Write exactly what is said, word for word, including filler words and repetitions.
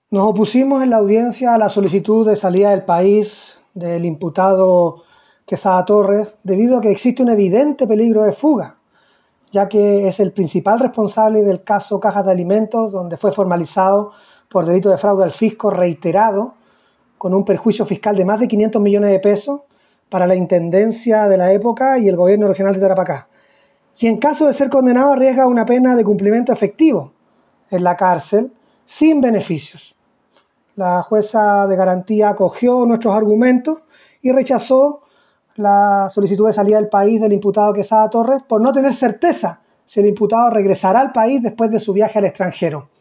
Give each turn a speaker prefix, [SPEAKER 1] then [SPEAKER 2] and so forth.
[SPEAKER 1] Nos opusimos en la audiencia a la solicitud de salida del país del imputado Quesada Torres debido a que existe un evidente peligro de fuga, ya que es el principal responsable del caso Cajas de Alimentos, donde fue formalizado por delito de fraude al fisco reiterado, con un perjuicio fiscal de más de quinientos millones de pesos para la Intendencia de la época y el Gobierno Regional de Tarapacá. Y en caso de ser condenado arriesga una pena de cumplimiento efectivo en la cárcel sin beneficios. La jueza de garantía acogió nuestros argumentos y rechazó la solicitud de salida del país del imputado Quesada Torres por no tener certeza si el imputado regresará al país después de su viaje al extranjero.